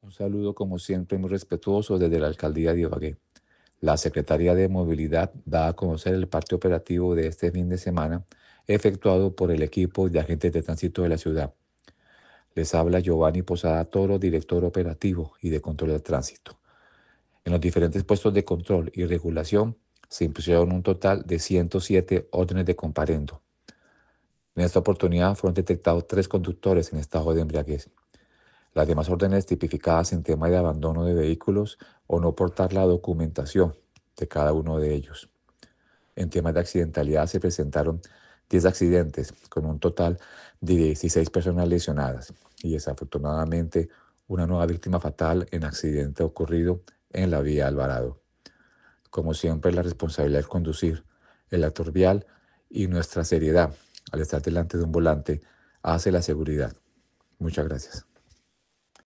Un saludo como siempre muy respetuoso desde la Alcaldía de Ibagué. La Secretaría de Movilidad da a conocer el parte operativo de este fin de semana efectuado por el equipo de agentes de tránsito de la ciudad. Les habla Giovanni Posada Toro, director operativo y de control del tránsito. En los diferentes puestos de control y regulación se impusieron un total de 107 órdenes de comparendo. En esta oportunidad fueron detectados 3 conductores en estado de embriaguez. Las demás órdenes tipificadas en tema de abandono de vehículos o no portar la documentación de cada uno de ellos. En temas de accidentalidad se presentaron 10 accidentes con un total de 16 personas lesionadas y desafortunadamente una nueva víctima fatal en accidente ocurrido en la vía Alvarado. Como siempre, la responsabilidad del conducir, el actor vial y nuestra seriedad al estar delante de un volante hace la seguridad. Muchas gracias.